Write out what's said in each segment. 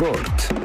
Sport.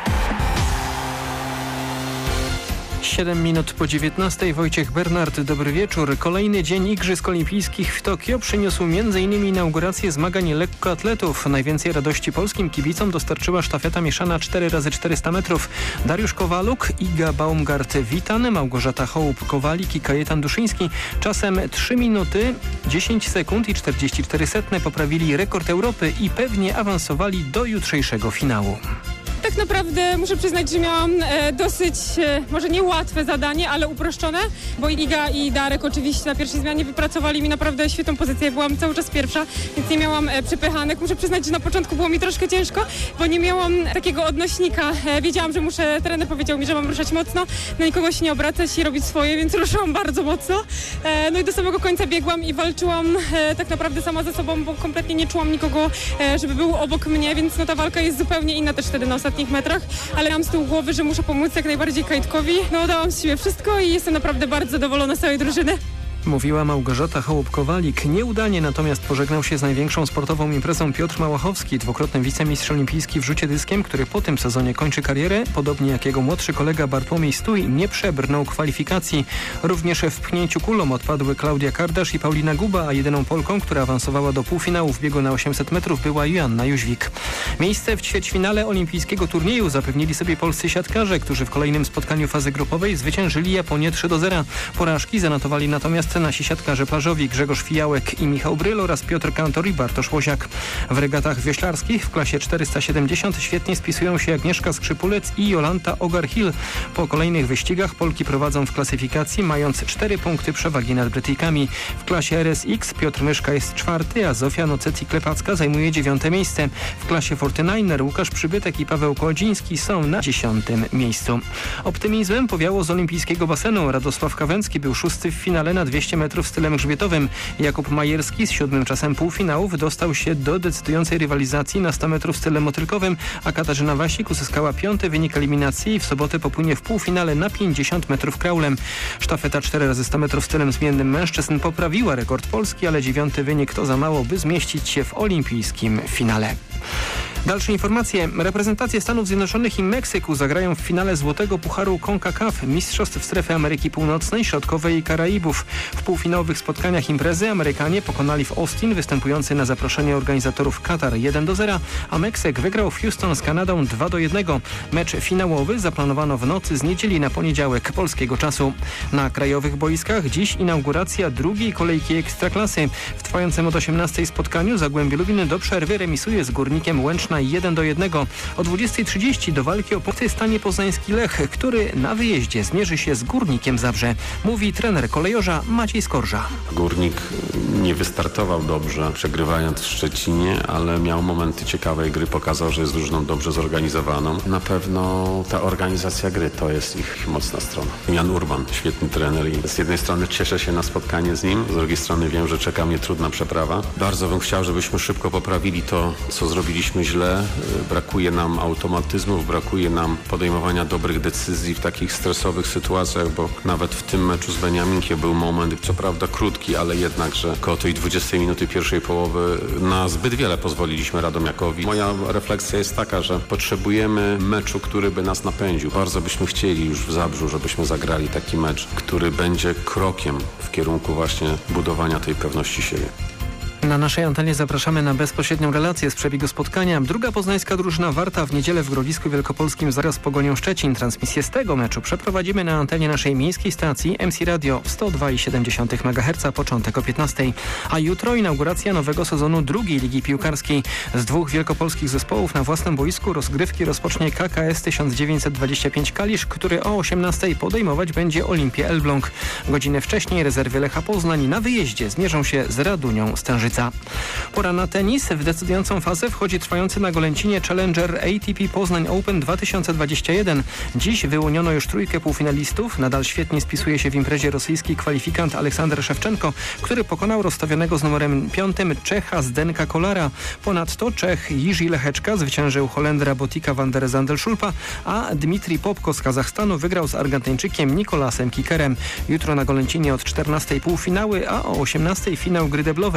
7 minut po 19. Wojciech Bernard, dobry wieczór. Kolejny dzień Igrzysk Olimpijskich w Tokio przyniósł m.in. inaugurację zmagań lekkoatletów. Najwięcej radości polskim kibicom dostarczyła sztafeta mieszana 4x400 metrów. Dariusz Kowaluk, Iga Baumgart-Witan, Małgorzata Hołub-Kowalik i Kajetan Duszyński czasem 3 minuty, 10 sekund i 44 setne poprawili rekord Europy i pewnie awansowali do jutrzejszego finału. Tak naprawdę muszę przyznać, że miałam dosyć, może nie łatwe zadanie, ale uproszczone, bo Iga i Darek oczywiście na pierwszej zmianie wypracowali mi naprawdę świetną pozycję. Byłam cały czas pierwsza, więc nie miałam przepychanek. Muszę przyznać, że na początku było mi troszkę ciężko, bo nie miałam takiego odnośnika. Wiedziałam, że trener powiedział mi, że mam ruszać mocno, na nikogo się nie obracać i robić swoje, więc ruszyłam bardzo mocno. No i do samego końca biegłam i walczyłam tak naprawdę sama ze sobą, bo kompletnie nie czułam nikogo, żeby był obok mnie, więc ta walka jest zupełnie inna też wtedy na ostatnich metrach, ale mam z tyłu głowy, że muszę pomóc jak najbardziej Kajtkowi. Dałam z siebie wszystko i jestem naprawdę bardzo zadowolona z całej drużyny. Mówiła Małgorzata Hołub-Kowalik. Nieudanie natomiast pożegnał się z największą sportową imprezą Piotr Małachowski, dwukrotny wicemistrz olimpijski w rzucie dyskiem, który po tym sezonie kończy karierę. Podobnie jak jego młodszy kolega Bartłomiej Stój nie przebrnął kwalifikacji. Również w pchnięciu kulą odpadły Klaudia Kardasz i Paulina Guba, a jedyną Polką, która awansowała do półfinału w biegu na 800 metrów była Joanna Jóźwik. Miejsce w ćwierćfinale olimpijskiego turnieju zapewnili sobie polscy siatkarze, którzy w kolejnym spotkaniu fazy grupowej zwyciężyli Japonię 3-0. Porażki zanotowali natomiast nasi siatkarze plażowi Grzegorz Fijałek i Michał Bryl oraz Piotr Kantor i Bartosz Łosiak. W regatach wioślarskich w klasie 470 świetnie spisują się Agnieszka Skrzypulec i Jolanta Ogar-Hill. Po kolejnych wyścigach Polki prowadzą w klasyfikacji, mając 4 punkty przewagi nad Brytyjkami. W klasie RSX Piotr Myszka jest 4, a Zofia Noceci-Klepacka zajmuje 9 miejsce. W klasie 49er Łukasz Przybytek i Paweł Kołodziński są na 10 miejscu. Optymizmem powiało z olimpijskiego basenu. Radosław Kawęcki był 6 w finale na 200 metrów stylem grzbietowym. Jakub Majerski z 7 czasem półfinału wydostał się do decydującej rywalizacji na 100 metrów stylem motylkowym, a Katarzyna Wasik uzyskała 5. wynik eliminacji i w sobotę popłynie w półfinale na 50 metrów kraulem. Sztafeta 4x100 metrów stylem zmiennym mężczyzn poprawiła rekord Polski, ale 9. wynik to za mało, by zmieścić się w olimpijskim finale. Dalsze informacje. Reprezentacje Stanów Zjednoczonych i Meksyku zagrają w finale Złotego Pucharu CONCACAF, mistrzostw strefy Ameryki Północnej, Środkowej i Karaibów. W półfinałowych spotkaniach imprezy Amerykanie pokonali w Austin występujący na zaproszenie organizatorów Katar 1-0, a Meksyk wygrał w Houston z Kanadą 2-1. Mecz finałowy zaplanowano w nocy z niedzieli na poniedziałek polskiego czasu. Na krajowych boiskach dziś inauguracja drugiej kolejki Ekstraklasy. W trwającym od 18 spotkaniu Zagłębie Lubin do przerwy remisuje z Górnikiem Łęczna 1-1. O 20:30 do walki o punkty stanie poznański Lech, który na wyjeździe zmierzy się z Górnikiem Zabrze. Mówi trener kolejorza Maciej Skorża. Górnik nie wystartował dobrze, przegrywając w Szczecinie, ale miał momenty ciekawej gry, pokazał, że jest drużyną dobrze zorganizowaną. Na pewno ta organizacja gry to jest ich mocna strona. Jan Urban, świetny trener i z jednej strony cieszę się na spotkanie z nim, z drugiej strony wiem, że czeka mnie trudna przeprawa. Bardzo bym chciał, żebyśmy szybko poprawili to, co zrobiliśmy źle. Brakuje nam automatyzmów, brakuje nam podejmowania dobrych decyzji w takich stresowych sytuacjach, bo nawet w tym meczu z Beniaminkiem był moment, co prawda krótki, ale jednak, że koło tej 20 minuty pierwszej połowy na zbyt wiele pozwoliliśmy Radomiakowi. Moja refleksja jest taka, że potrzebujemy meczu, który by nas napędził. Bardzo byśmy chcieli już w Zabrzu, żebyśmy zagrali taki mecz, który będzie krokiem w kierunku właśnie budowania tej pewności siebie. Na naszej antenie zapraszamy na bezpośrednią relację z przebiegu spotkania. Druga poznańska drużyna Warta w niedzielę w Grodzisku Wielkopolskim zagra z Pogonią Szczecin. Transmisję z tego meczu przeprowadzimy na antenie naszej miejskiej stacji MC Radio 102,7 MHz, początek o 15. A jutro inauguracja nowego sezonu drugiej ligi piłkarskiej. Z 2 wielkopolskich zespołów na własnym boisku rozgrywki rozpocznie KKS 1925 Kalisz, który o 18 podejmować będzie Olimpię Elbląg. Godzinę wcześniej rezerwy Lecha Poznań na wyjeździe zmierzą się z Radunią Stężyca. Pora na tenis. W decydującą fazę wchodzi trwający na Golęcinie Challenger ATP Poznań Open 2021. Dziś wyłoniono już 3 półfinalistów. Nadal świetnie spisuje się w imprezie rosyjski kwalifikant Aleksander Szewczenko, który pokonał rozstawionego z numerem 5 Czecha Zdenka Kolara. Ponadto Czech Jiří Lehečka zwyciężył Holendra Botika van der Zandel-Schulpa, a Dmitrij Popko z Kazachstanu wygrał z Argentyńczykiem Nikolasem Kikerem. Jutro na Golęcinie od 14 półfinały, a o 18 finał gry deblowej.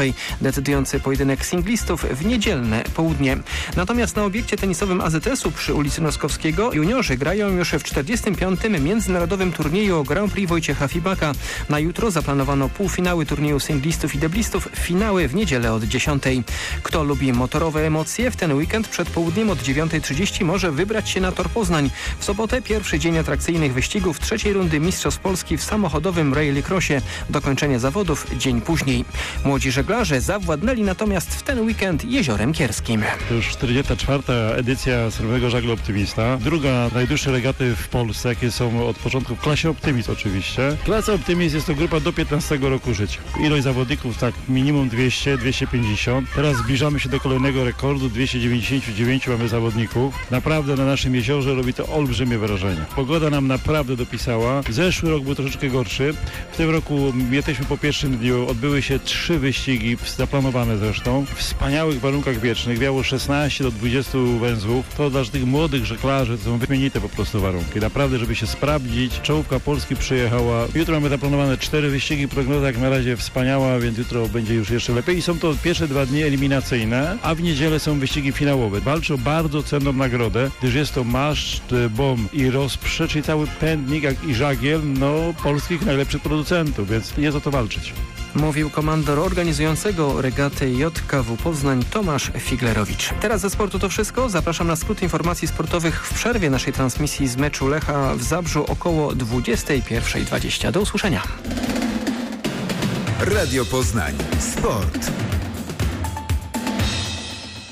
Decydujący pojedynek singlistów w niedzielne południe. Natomiast na obiekcie tenisowym AZS-u przy ulicy Noskowskiego juniorzy grają już w 45. międzynarodowym turnieju o Grand Prix Wojciecha Fibaka. Na jutro zaplanowano półfinały turnieju singlistów i deblistów, finały w niedzielę od 10. Kto lubi motorowe emocje, w ten weekend przed południem od 9:30 może wybrać się na Tor Poznań. W sobotę pierwszy dzień atrakcyjnych wyścigów trzeciej rundy Mistrzostw Polski w samochodowym rallycrossie. Dokończenie zawodów dzień później. Młodzi żeglarze zawładnęli natomiast w ten weekend Jeziorem Kierskim. To już 44. edycja Srebrnego Żagla Optymista. Druga najdłuższe regaty w Polsce, jakie są od początku w klasie Optymist oczywiście. Klasa Optymist jest to grupa do 15 roku życia. Ilość zawodników tak minimum 200, 250. Teraz zbliżamy się do kolejnego rekordu, 299 mamy zawodników. Naprawdę na naszym jeziorze robi to olbrzymie wrażenie. Pogoda nam naprawdę dopisała. Zeszły rok był troszeczkę gorszy. W tym roku jesteśmy po pierwszym dniu. Odbyły się 3 wyścigi, zaplanowane zresztą. W wspaniałych warunkach wiecznych. Wiało 16 do 20 węzłów. To dla tych młodych żeglarzy to są wyśmienite po prostu warunki. Naprawdę, żeby się sprawdzić. Czołówka Polski przyjechała. Jutro mamy zaplanowane 4 wyścigi. Prognoza jak na razie wspaniała, więc jutro będzie już jeszcze lepiej. I są to pierwsze 2 dni eliminacyjne, a w niedzielę są wyścigi finałowe. Walczy o bardzo cenną nagrodę, gdyż jest to maszt, bomb i rozprze, czyli cały pędnik jak i żagiel, polskich najlepszych producentów, więc jest o to walczyć. Mówił komandor organizującego regaty JKW Poznań Tomasz Figlerowicz. Teraz ze sportu to wszystko. Zapraszam na skrót informacji sportowych w przerwie naszej transmisji z meczu Lecha w Zabrzu około 21:20. Do usłyszenia. Radio Poznań. Sport.